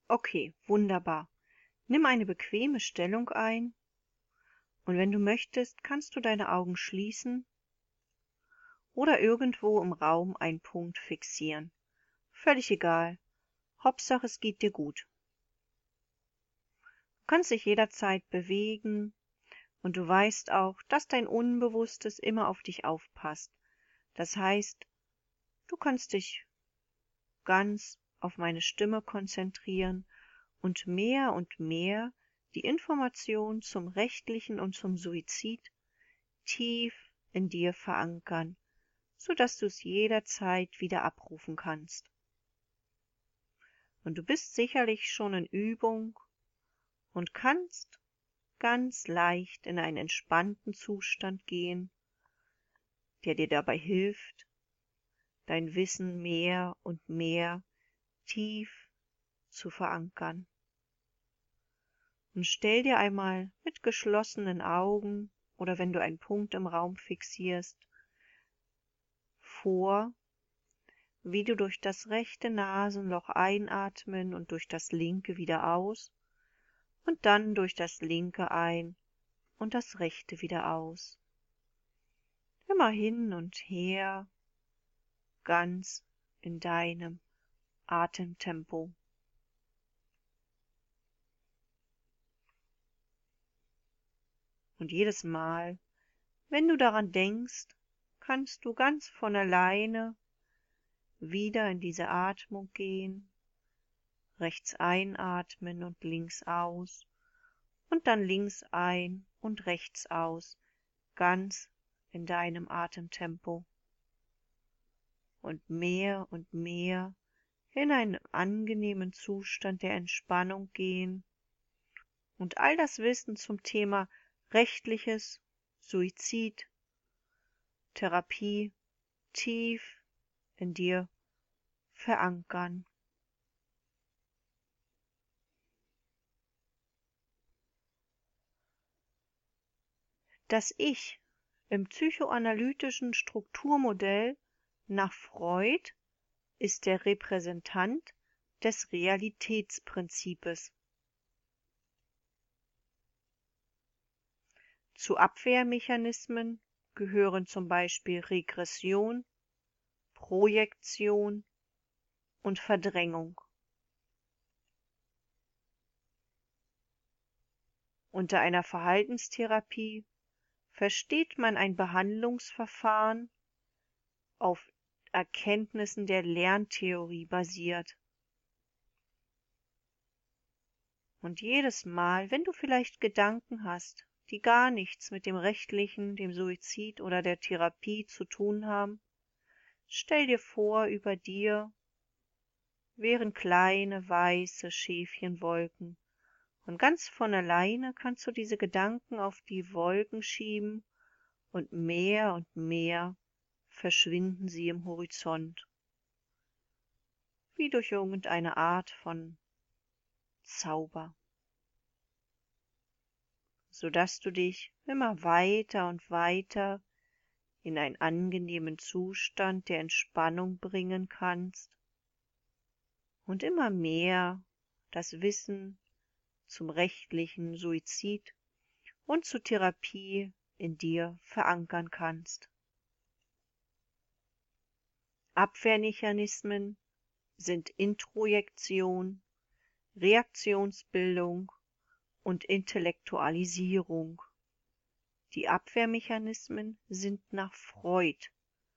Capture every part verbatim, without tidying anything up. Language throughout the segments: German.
Okay, wunderbar. Nimm eine bequeme Stellung ein und wenn du möchtest, kannst du deine Augen schließen oder irgendwo im Raum einen Punkt fixieren. Völlig egal. Hauptsache, es geht dir gut. Du kannst dich jederzeit bewegen und du weißt auch, dass dein Unbewusstes immer auf dich aufpasst. Das heißt, du kannst dich ganz auf meine Stimme konzentrieren und mehr und mehr die Information zum Rechtlichen und zum Suizid tief in dir verankern, so dass du es jederzeit wieder abrufen kannst. Und du bist sicherlich schon in Übung und kannst ganz leicht in einen entspannten Zustand gehen, der dir dabei hilft, dein Wissen mehr und mehr tief zu verankern. Und stell dir einmal mit geschlossenen Augen oder wenn du einen Punkt im Raum fixierst, vor, wie du durch das rechte Nasenloch einatmen und durch das linke wieder aus und dann durch das linke ein und das rechte wieder aus. Immer hin und her, ganz in deinem Atemtempo. Und jedes Mal, wenn du daran denkst, kannst du ganz von alleine wieder in diese Atmung gehen, rechts einatmen und links aus und dann links ein und rechts aus, ganz in deinem Atemtempo. Und mehr und mehr in einen angenehmen Zustand der Entspannung gehen und all das Wissen zum Thema Rechtliches, Suizid, Therapie tief in dir verankern. Das Ich im psychoanalytischen Strukturmodell nach Freud ist der Repräsentant des Realitätsprinzips. Zu Abwehrmechanismen gehören zum Beispiel Regression, Projektion und Verdrängung. Unter einer Verhaltenstherapie versteht man ein Behandlungsverfahren auf Erkenntnissen der Lerntheorie basiert. Und jedes Mal, wenn du vielleicht Gedanken hast, die gar nichts mit dem Rechtlichen, dem Suizid oder der Therapie zu tun haben, stell dir vor, über dir wären kleine weiße Schäfchenwolken und ganz von alleine kannst du diese Gedanken auf die Wolken schieben und mehr und mehr verschwinden sie im Horizont, wie durch irgendeine Art von Zauber, sodass du dich immer weiter und weiter in einen angenehmen Zustand der Entspannung bringen kannst und immer mehr das Wissen zum rechtlichen Suizid und zur Therapie in dir verankern kannst. Abwehrmechanismen sind Introjektion, Reaktionsbildung und Intellektualisierung. Die Abwehrmechanismen sind nach Freud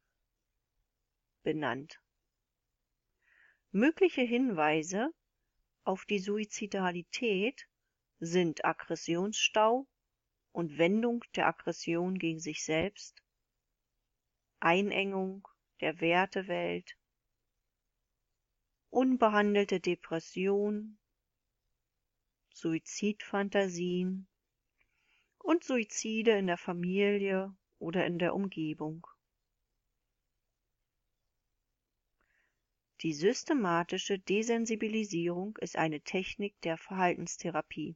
benannt. Mögliche Hinweise auf die Suizidalität sind Aggressionsstau und Wendung der Aggression gegen sich selbst, Einengung der Wertewelt, unbehandelte Depression, Suizidfantasien und Suizide in der Familie oder in der Umgebung. Die systematische Desensibilisierung ist eine Technik der Verhaltenstherapie.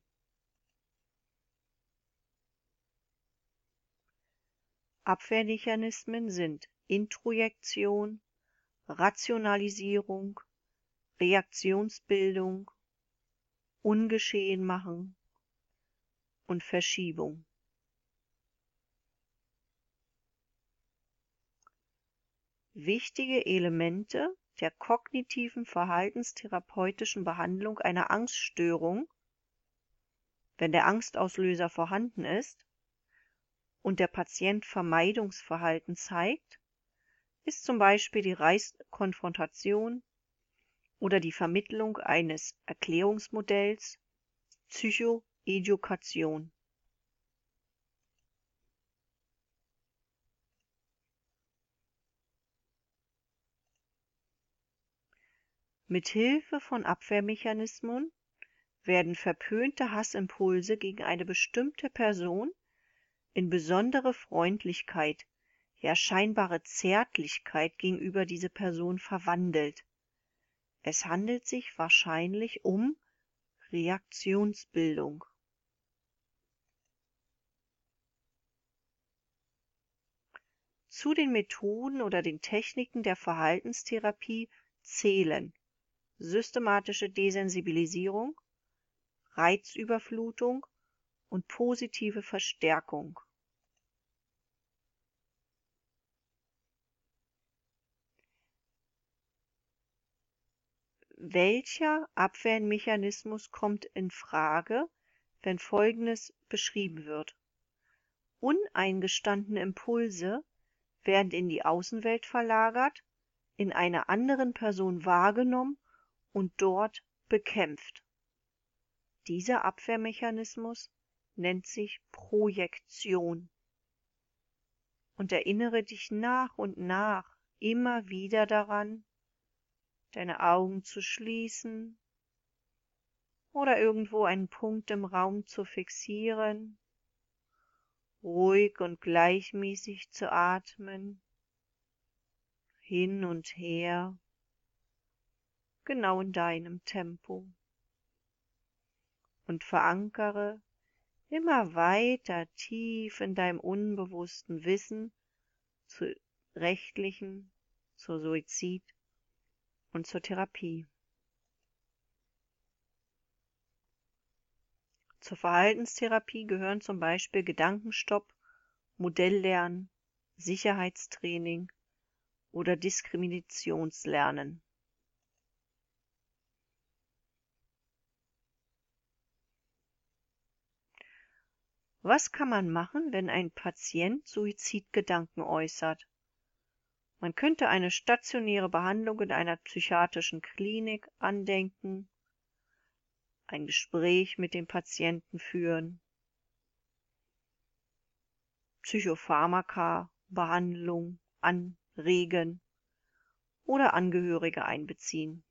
Abwehrmechanismen sind Introjektion, Rationalisierung, Reaktionsbildung ungeschehen machen und Verschiebung. Wichtige Elemente der kognitiven verhaltenstherapeutischen Behandlung einer Angststörung, wenn der Angstauslöser vorhanden ist und der Patient Vermeidungsverhalten zeigt, ist zum Beispiel die Reizkonfrontation oder die Vermittlung eines Erklärungsmodells, Psychoedukation. Mithilfe von Abwehrmechanismen werden verpönte Hassimpulse gegen eine bestimmte Person in besondere Freundlichkeit, ja scheinbare Zärtlichkeit gegenüber dieser Person verwandelt. Es handelt sich wahrscheinlich um Reaktionsbildung. Zu den Methoden oder den Techniken der Verhaltenstherapie zählen systematische Desensibilisierung, Reizüberflutung und positive Verstärkung. Welcher Abwehrmechanismus kommt in Frage, wenn Folgendes beschrieben wird? Uneingestandene Impulse werden in die Außenwelt verlagert, in einer anderen Person wahrgenommen und dort bekämpft. Dieser Abwehrmechanismus nennt sich Projektion. Und erinnere dich nach und nach immer wieder daran, deine Augen zu schließen oder irgendwo einen Punkt im Raum zu fixieren, ruhig und gleichmäßig zu atmen, hin und her, genau in deinem Tempo. Und verankere immer weiter tief in deinem unbewussten Wissen zu rechtlichen, zur Suizid und zur Therapie. Zur Verhaltenstherapie gehören zum Beispiel Gedankenstopp, Modelllernen, Sicherheitstraining oder Diskriminationslernen. Was kann man machen, wenn ein Patient Suizidgedanken äußert? Man könnte eine stationäre Behandlung in einer psychiatrischen Klinik andenken, ein Gespräch mit dem Patienten führen, Psychopharmaka, Behandlung anregen oder Angehörige einbeziehen.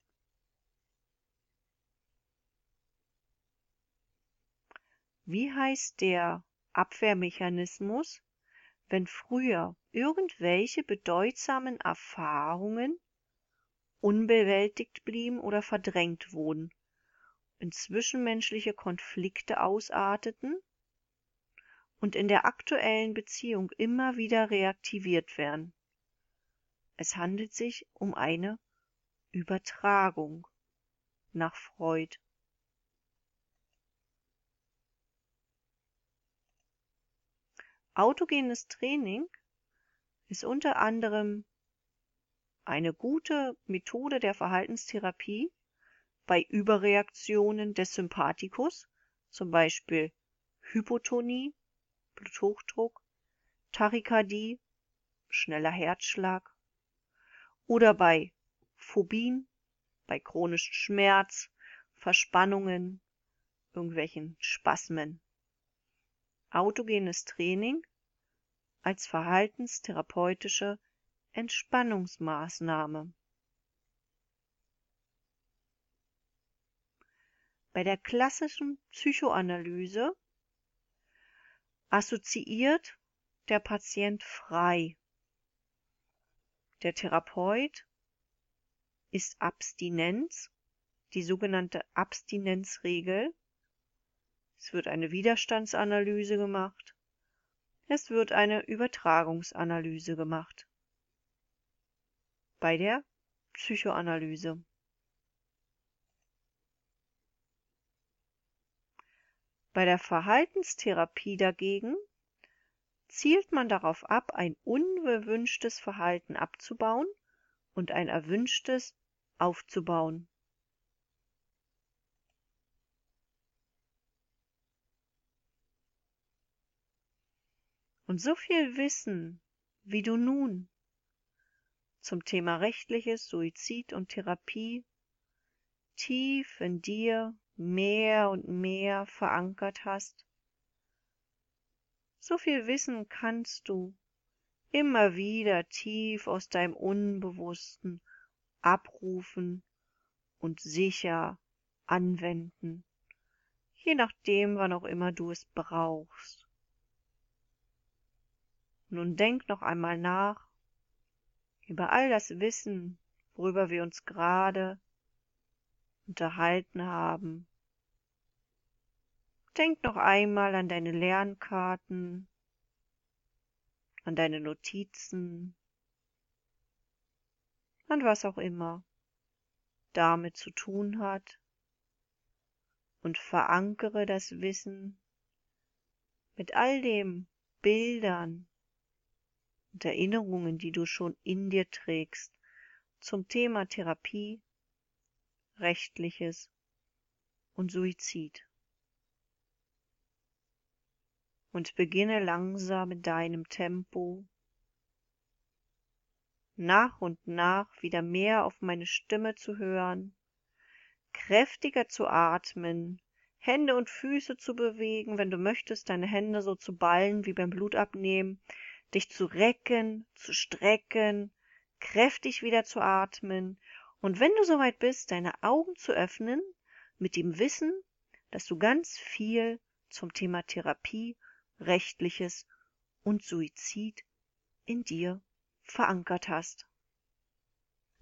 Wie heißt der Abwehrmechanismus, wenn früher irgendwelche bedeutsamen Erfahrungen unbewältigt blieben oder verdrängt wurden, in zwischenmenschliche Konflikte ausarteten und in der aktuellen Beziehung immer wieder reaktiviert werden? Es handelt sich um eine Übertragung nach Freud. Autogenes Training ist unter anderem eine gute Methode der Verhaltenstherapie bei Überreaktionen des Sympathikus, zum Beispiel Hypotonie, Bluthochdruck, Tachykardie, schneller Herzschlag, oder bei Phobien, bei chronischem Schmerz, Verspannungen, irgendwelchen Spasmen. Autogenes Training als verhaltenstherapeutische Entspannungsmaßnahme. Bei der klassischen Psychoanalyse assoziiert der Patient frei. Der Therapeut ist Abstinenz, die sogenannte Abstinenzregel. Es wird eine Widerstandsanalyse gemacht. Es wird eine Übertragungsanalyse gemacht. Bei der Psychoanalyse. Bei der Verhaltenstherapie dagegen zielt man darauf ab, ein unerwünschtes Verhalten abzubauen und ein erwünschtes aufzubauen. Und so viel Wissen, wie du nun zum Thema rechtliches, Suizid und Therapie tief in dir mehr und mehr verankert hast, so viel Wissen kannst du immer wieder tief aus deinem Unbewussten abrufen und sicher anwenden, je nachdem, wann auch immer du es brauchst. Nun denk noch einmal nach über all das Wissen, worüber wir uns gerade unterhalten haben. Denk noch einmal an deine Lernkarten, an deine Notizen, an was auch immer damit zu tun hat und verankere das Wissen mit all den Bildern und Erinnerungen, die du schon in dir trägst, zum Thema Therapie, Rechtliches und Suizid. Und beginne langsam in deinem Tempo, nach und nach wieder mehr auf meine Stimme zu hören, kräftiger zu atmen, Hände und Füße zu bewegen, wenn du möchtest, deine Hände so zu ballen wie beim Blutabnehmen, dich zu recken, zu strecken, kräftig wieder zu atmen und wenn du soweit bist, deine Augen zu öffnen, mit dem Wissen, dass du ganz viel zum Thema Therapie, Rechtliches und Suizid in dir verankert hast.